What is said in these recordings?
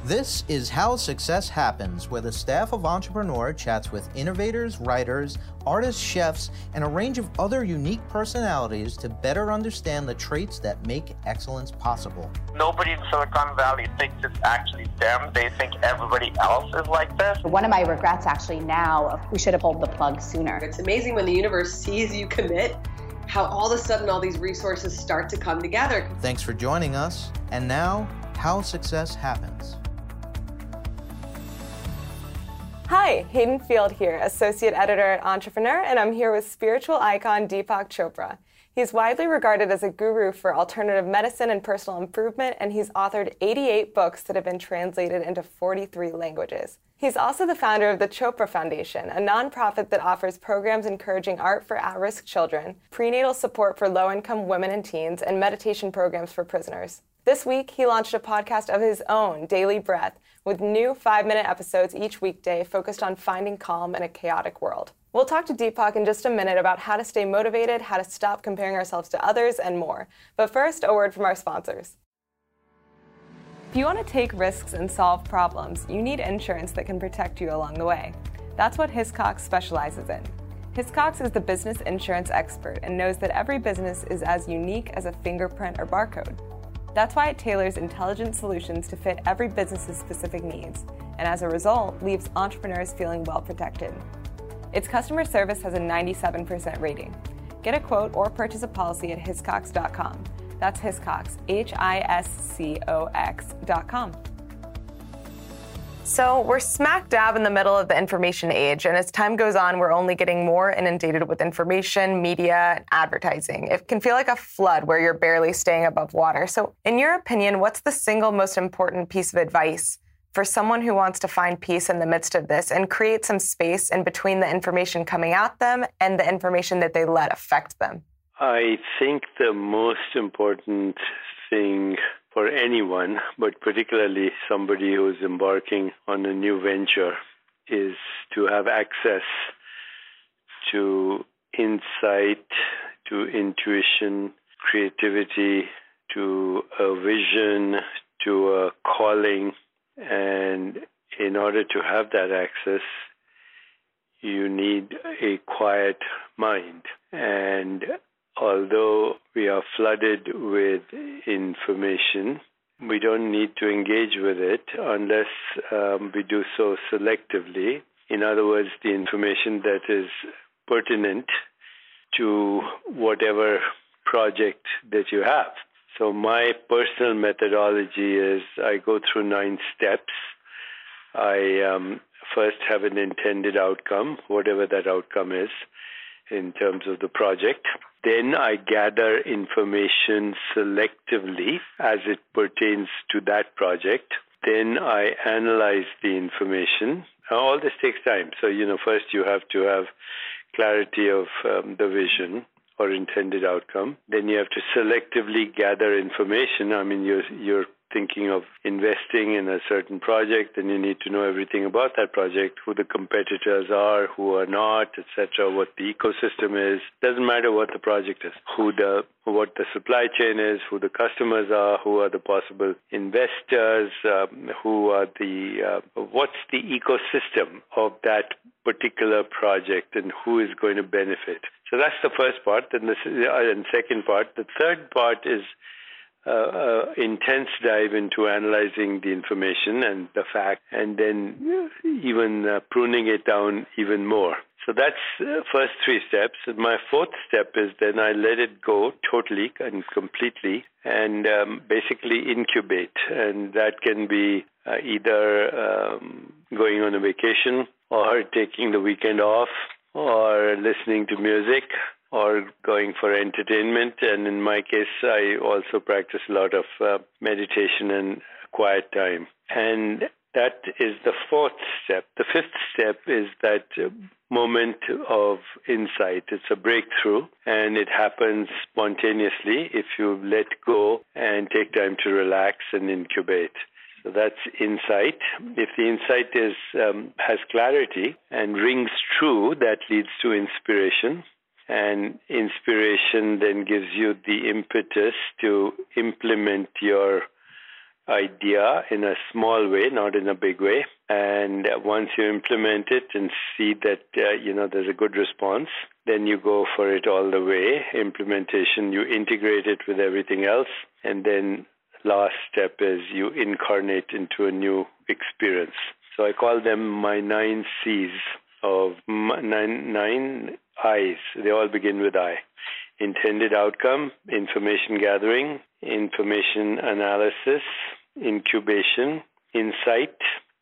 This is How Success Happens, where the staff of Entrepreneur chats with innovators, writers, artists, chefs, and a range of other unique personalities to better understand the traits that make excellence possible. Nobody in Silicon Valley thinks it's actually them. They think everybody else is like this. One of my regrets actually now, we should have pulled the plug sooner. It's amazing when the universe sees you commit, how all of a sudden all these resources start to come together. Thanks for joining us. And now, How Success Happens. Hi, Hayden Field here, Associate Editor at Entrepreneur, and I'm here with spiritual icon Deepak Chopra. He's widely regarded as a guru for alternative medicine and personal improvement, and he's authored 88 books that have been translated into 43 languages. He's also the founder of the Chopra Foundation, a nonprofit that offers programs encouraging art for at-risk children, prenatal support for low-income women and teens, and meditation programs for prisoners. This week, he launched a podcast of his own, Daily Breath, with new 5-minute episodes each weekday focused on finding calm in a chaotic world. We'll talk to Deepak in just a minute about how to stay motivated, how to stop comparing ourselves to others, and more. But first, a word from our sponsors. If you want to take risks and solve problems, you need insurance that can protect you along the way. That's what Hiscox specializes in. Hiscox is the business insurance expert and knows that every business is as unique as a fingerprint or barcode. That's why it tailors intelligent solutions to fit every business's specific needs, and as a result, leaves entrepreneurs feeling well protected. Its customer service has a 97% rating. Get a quote or purchase a policy at hiscox.com. That's Hiscox, Hiscox.com. So we're smack dab in the middle of the information age, and as time goes on, we're only getting more inundated with information, media, and advertising. It can feel like a flood where you're barely staying above water. So in your opinion, what's the single most important piece of advice for someone who wants to find peace in the midst of this and create some space in between the information coming at them and the information that they let affect them? I think the most important thing for anyone, but particularly somebody who's embarking on a new venture, is to have access to insight, to intuition, creativity, to a vision, to a calling. And in order to have that access, you need a quiet mind. And although we are flooded with information, we don't need to engage with it unless we do so selectively. In other words, the information that is pertinent to whatever project that you have. So my personal methodology is I go through 9 steps. I first have an intended outcome, whatever that outcome is, in terms of the project. Then I gather information selectively as it pertains to that project. Then I analyze the information. All this takes time. So, first you have to have clarity of the vision or intended outcome. Then you have to selectively gather information. I mean, you're thinking of investing in a certain project, and you need to know everything about that project, who the competitors are, who are not, etc., what the ecosystem is. Doesn't matter what the project is, what the supply chain is, who the customers are, who are the possible investors, what's the ecosystem of that particular project and who is going to benefit. So that's the first part. And second part. The third part is intense dive into analyzing the information and the fact, and then even pruning it down even more. So that's the first 3 steps. And my 4th step is then I let it go totally and completely and basically incubate. And that can be either going on a vacation or taking the weekend off or listening to music or going for entertainment. And in my case, I also practice a lot of meditation and quiet time. And that is the 4th step. The 5th step is that moment of insight. It's a breakthrough, and it happens spontaneously if you let go and take time to relax and incubate. So that's insight. If the insight has clarity and rings true, that leads to inspiration. And inspiration then gives you the impetus to implement your idea in a small way, not in a big way. And once you implement it and see that, there's a good response, then you go for it all the way. Implementation, you integrate it with everything else. And then last step is you incarnate into a new experience. So I call them my 9 C's of nine I's. They all begin with I. Intended outcome, information gathering, information analysis, incubation, insight,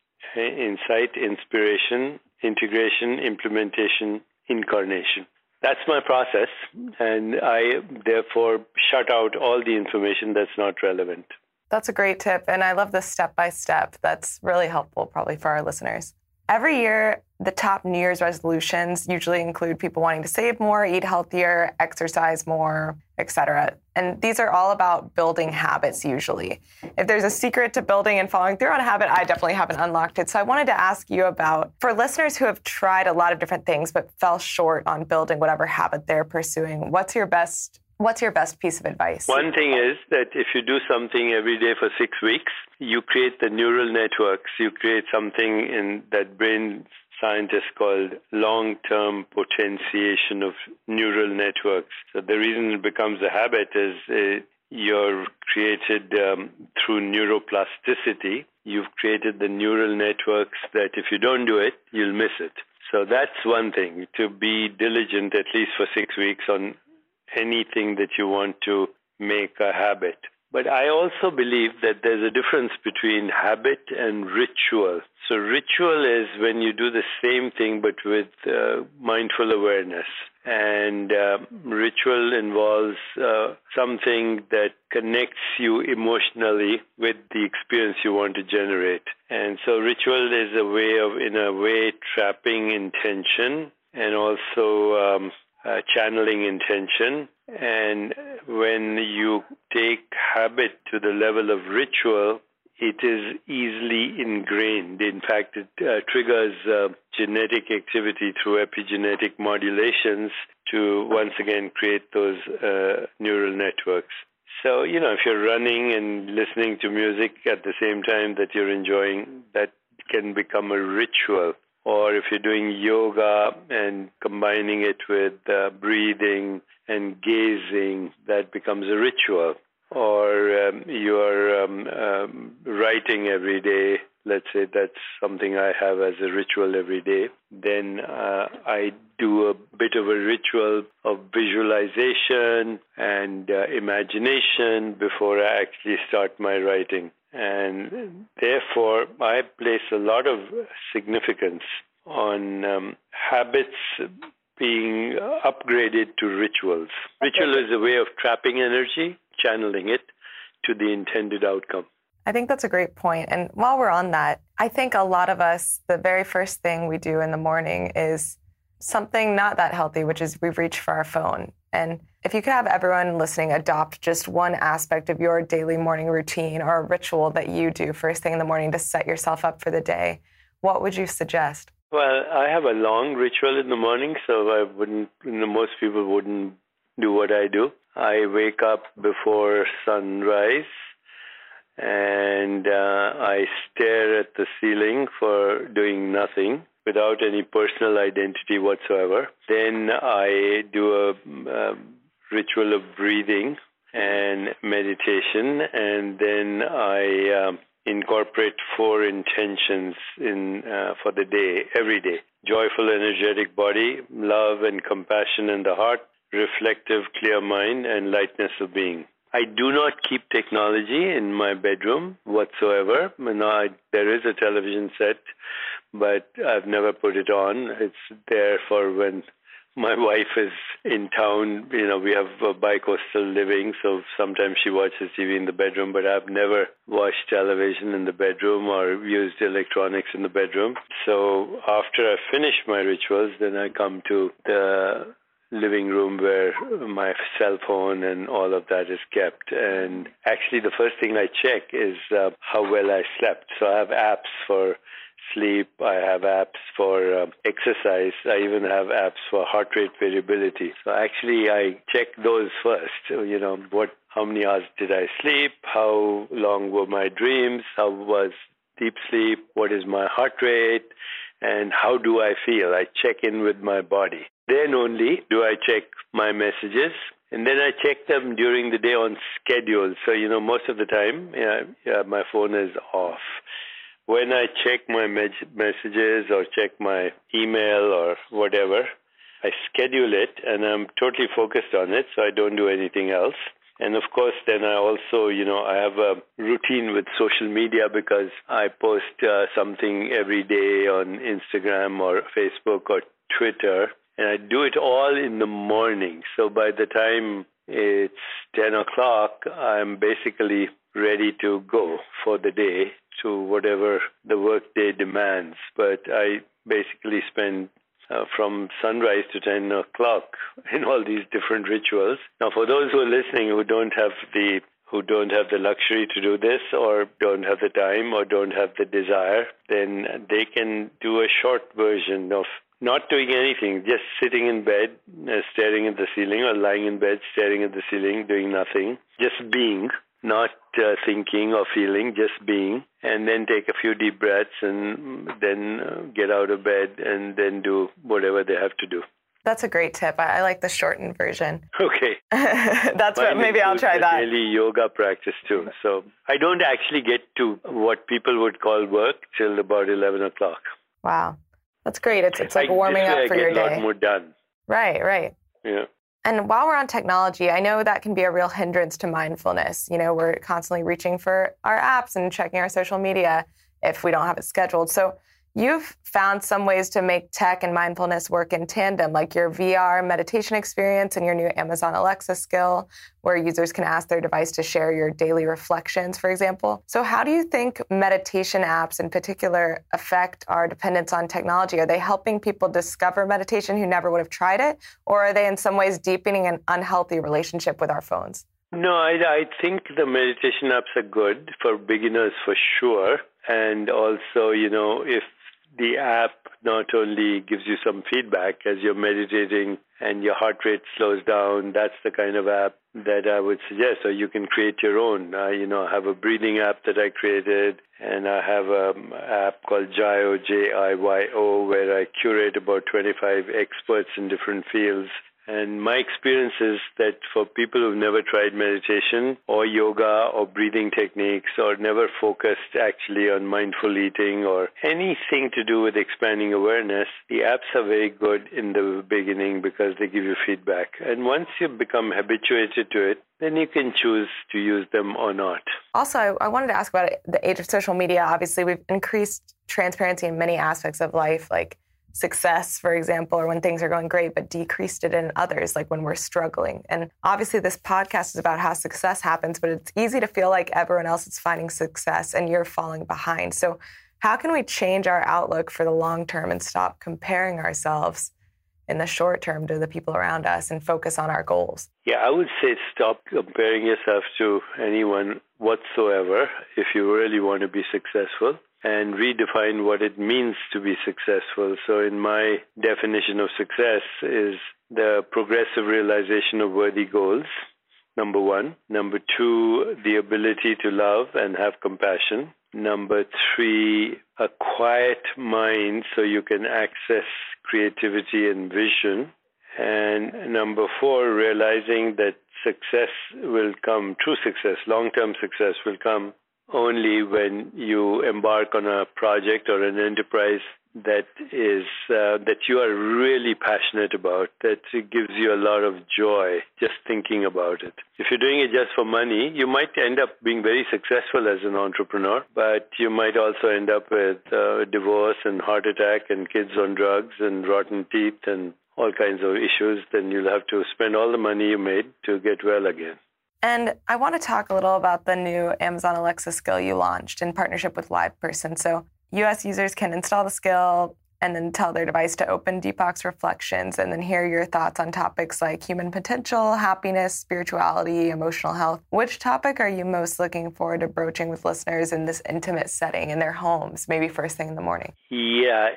inspiration, integration, implementation, incarnation. That's my process, and I therefore shut out all the information that's not relevant. That's a great tip, and I love the step-by-step. That's really helpful probably for our listeners. Every year, the top New Year's resolutions usually include people wanting to save more, eat healthier, exercise more, etc. And these are all about building habits usually. If there's a secret to building and following through on a habit, I definitely haven't unlocked it. So I wanted to ask you about, for listeners who have tried a lot of different things but fell short on building whatever habit they're pursuing, what's your best piece of advice? One thing is that if you do something every day for 6 weeks, you create the neural networks. You create something in that brain scientists call long-term potentiation of neural networks. So the reason it becomes a habit is you're created through neuroplasticity. You've created the neural networks that if you don't do it, you'll miss it. So that's one thing, to be diligent at least for 6 weeks on anything that you want to make a habit. But I also believe that there's a difference between habit and ritual. So ritual is when you do the same thing but with mindful awareness. And ritual involves something that connects you emotionally with the experience you want to generate. And so ritual is a way of, in a way, trapping intention and also channeling intention. And when you take habit to the level of ritual, it is easily ingrained. In fact, it triggers genetic activity through epigenetic modulations to once again create those neural networks. So, if you're running and listening to music at the same time that you're enjoying, that can become a ritual. Or if you're doing yoga and combining it with breathing and gazing, that becomes a ritual. Or you're writing every day, let's say that's something I have as a ritual every day, then I do a bit of a ritual of visualization and imagination before I actually start my writing. And therefore, I place a lot of significance on habits being upgraded to rituals. Ritual is a way of trapping energy, channeling it to the intended outcome. I think that's a great point. And while we're on that, I think a lot of us, the very first thing we do in the morning is something not that healthy, which is we reach for our phone. And if you could have everyone listening adopt just one aspect of your daily morning routine or a ritual that you do first thing in the morning to set yourself up for the day, what would you suggest? Well, I have a long ritual in the morning, so most people wouldn't do what I do. I wake up before sunrise and I stare at the ceiling for doing nothing without any personal identity whatsoever. Then I do a ritual of breathing and meditation, and then I incorporate 4 intentions for the day, every day. Joyful, energetic body, love and compassion in the heart, reflective, clear mind, and lightness of being. I do not keep technology in my bedroom whatsoever. There is a television set, but I've never put it on. It's there for when my wife is in town. We have a bi-coastal living, so sometimes she watches TV in the bedroom, but I've never watched television in the bedroom or used electronics in the bedroom. So after I finish my rituals, then I come to the living room where my cell phone and all of that is kept. And actually the first thing I check is how well I slept. So I have apps for sleep, I have apps for exercise, I even have apps for heart rate variability. So actually I check those first, how many hours did I sleep, how long were my dreams, how was deep sleep, what is my heart rate, and how do I feel. I check in with my body. Then only do I check my messages, and then I check them during the day on schedule. So, most of the time, my phone is off. When I check my messages or check my email or whatever, I schedule it, and I'm totally focused on it, so I don't do anything else. And of course, then I also, I have a routine with social media because I post something every day on Instagram or Facebook or Twitter, and I do it all in the morning. So by the time it's 10 o'clock, I'm basically ready to go for the day to whatever the workday demands. But I basically spend from sunrise to 10 o'clock in all these different rituals. Now, for those who are listening who don't have the luxury to do this, or don't have the time, or don't have the desire, then they can do a short version of not doing anything, just sitting in bed, staring at the ceiling, or lying in bed, staring at the ceiling, doing nothing, just being, not thinking or feeling, just being, and then take a few deep breaths and then get out of bed and then do whatever they have to do. That's a great tip. I like the shortened version. Okay. That's what, maybe I'll try that. Daily yoga practice too. So I don't actually get to what people would call work till about 11 o'clock. Wow. That's great. It's like warming up for your day. I get a lot more done. Right. Yeah. And while we're on technology, I know that can be a real hindrance to mindfulness. We're constantly reaching for our apps and checking our social media if we don't have it scheduled. So you've found some ways to make tech and mindfulness work in tandem, like your VR meditation experience and your new Amazon Alexa skill, where users can ask their device to share your daily reflections, for example. So how do you think meditation apps in particular affect our dependence on technology? Are they helping people discover meditation who never would have tried it? Or are they in some ways deepening an unhealthy relationship with our phones? No, I think the meditation apps are good for beginners for sure. And also, if the app not only gives you some feedback as you're meditating and your heart rate slows down, that's the kind of app that I would suggest. Or you can create your own. I have a breathing app that I created, and I have an app called Jiyo, Jiyo, where I curate about 25 experts in different fields. And my experience is that for people who've never tried meditation or yoga or breathing techniques or never focused actually on mindful eating or anything to do with expanding awareness, the apps are very good in the beginning because they give you feedback. And once you become habituated to it, then you can choose to use them or not. Also, I wanted to ask about the age of social media. Obviously, we've increased transparency in many aspects of life, like success, for example, or when things are going great, but decreased it in others, like when we're struggling. And obviously this podcast is about how success happens, but it's easy to feel like everyone else is finding success and you're falling behind. So how can we change our outlook for the long term and stop comparing ourselves in the short term to the people around us and focus on our goals? Yeah, I would say stop comparing yourself to anyone whatsoever if you really want to be successful, and redefine what it means to be successful. So in my definition of success is the progressive realization of worthy goals, number one. Number two, the ability to love and have compassion. Number three, a quiet mind so you can access creativity and vision. And number four, realizing that success will come, true success, long-term success will come only when you embark on a project or an enterprise that is that you are really passionate about, that it gives you a lot of joy just thinking about it. If you're doing it just for money, you might end up being very successful as an entrepreneur, but you might also end up with divorce and heart attack and kids on drugs and rotten teeth and all kinds of issues. Then you'll have to spend all the money you made to get well again. And I want to talk a little about the new Amazon Alexa skill you launched in partnership with LivePerson. So U.S. users can install the skill and then tell their device to open Deepak's reflections and then hear your thoughts on topics like human potential, happiness, spirituality, emotional health. Which topic are you most looking forward to broaching with listeners in this intimate setting in their homes, maybe first thing in the morning? Yeah,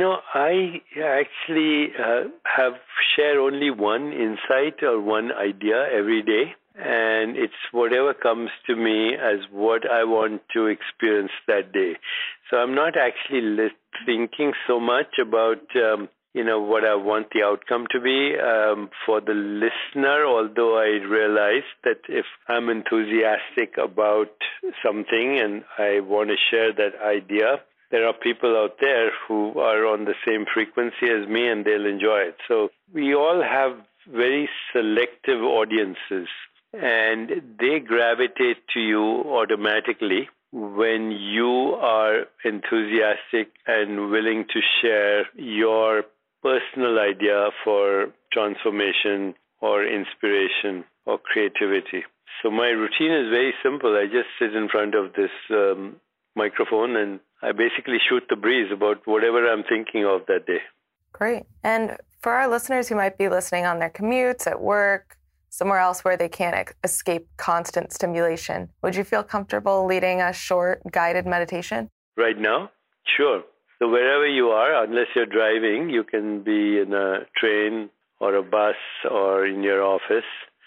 I actually share only one insight or one idea every day. and it's whatever comes to me as what I want to experience that day. So I'm not actually thinking so much about what I want the outcome to be for the listener, although I realize that if I'm enthusiastic about something and I want to share that idea, there are people out there who are on the same frequency as me and they'll enjoy it. So we all have very selective audiences, and they gravitate to you automatically when you are enthusiastic and willing to share your personal idea for transformation or inspiration or creativity. So my routine is very simple. I just sit in front of this microphone and I basically shoot the breeze about whatever I'm thinking of that day. Great. And for our listeners who might be listening on their commutes, at work, somewhere else where they can't escape constant stimulation, would you feel comfortable leading a short guided meditation? Right now? Sure. So wherever you are, unless you're driving, you can be in a train or a bus or in your office,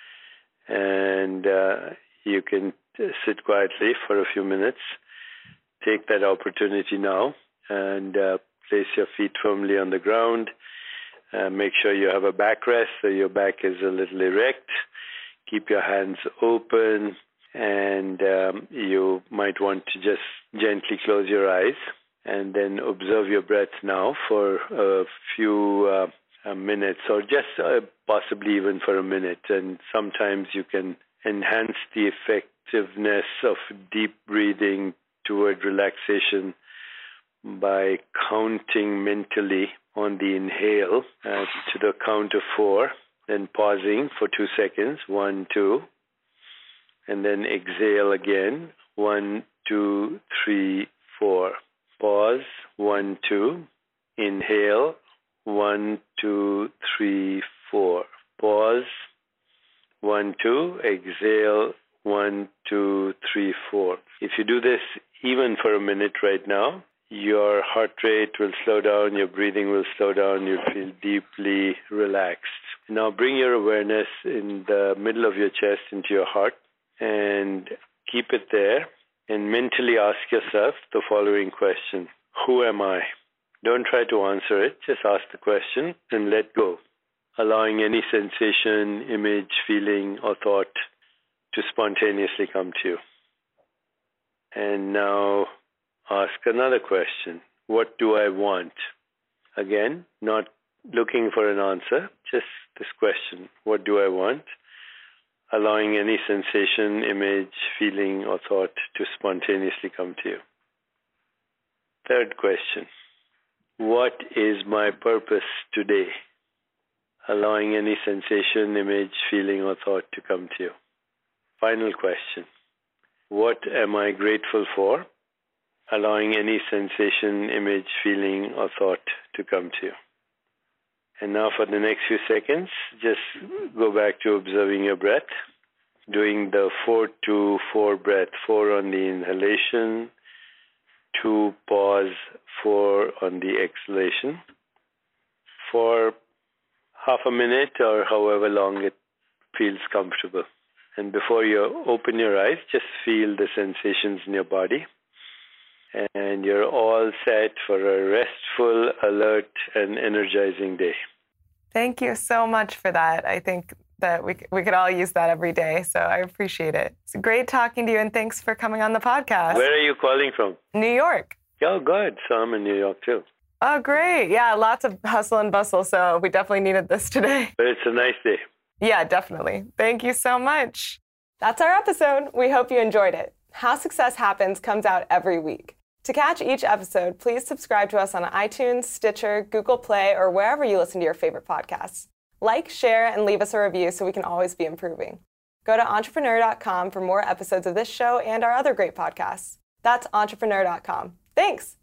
and you can sit quietly for a few minutes. Take that opportunity now and place your feet firmly on the ground. Make sure you have a backrest so your back is a little erect. Keep your hands open, and you might want to just gently close your eyes and then observe your breath now for a few minutes, or just possibly even for a minute. And sometimes you can enhance the effectiveness of deep breathing toward relaxation by counting mentally on the inhale to the count of 4, then pausing for 2 seconds, 1, 2, and then exhale again, 1, 2, 3, 4. Pause, 1, 2, inhale, 1, 2, 3, 4. Pause, 1, 2, exhale, 1, 2, 3, 4. If you do this even for a minute right now, your heart rate will slow down, your breathing will slow down, you'll feel deeply relaxed. Now bring your awareness in the middle of your chest into your heart and keep it there, and mentally ask yourself the following question: who am I? Don't try to answer it, just ask the question and let go, allowing any sensation, image, feeling, or thought to spontaneously come to you. And now ask another question: what do I want? Again, not looking for an answer, just this question: what do I want? Allowing any sensation, image, feeling, or thought to spontaneously come to you. Third question: what is my purpose today? Allowing any sensation, image, feeling, or thought to come to you. Final question: what am I grateful for? Allowing any sensation, image, feeling, or thought to come to you. And now for the next few seconds, just go back to observing your breath, doing the 4-2-4 breath, 4 on the inhalation, 2 pause, 4 on the exhalation, for half a minute or however long it feels comfortable. And before you open your eyes, just feel the sensations in your body. And you're all set for a restful, alert, and energizing day. Thank you so much for that. I think that we could all use that every day, so I appreciate it. It's great talking to you, and thanks for coming on the podcast. Where are you calling from? New York. Oh, good. So I'm in New York, too. Oh, great. Yeah, lots of hustle and bustle, so we definitely needed this today. But it's a nice day. Yeah, definitely. Thank you so much. That's our episode. We hope you enjoyed it. How Success Happens comes out every week. To catch each episode, please subscribe to us on iTunes, Stitcher, Google Play, or wherever you listen to your favorite podcasts. Like, share, and leave us a review so we can always be improving. Go to entrepreneur.com for more episodes of this show and our other great podcasts. That's entrepreneur.com. Thanks.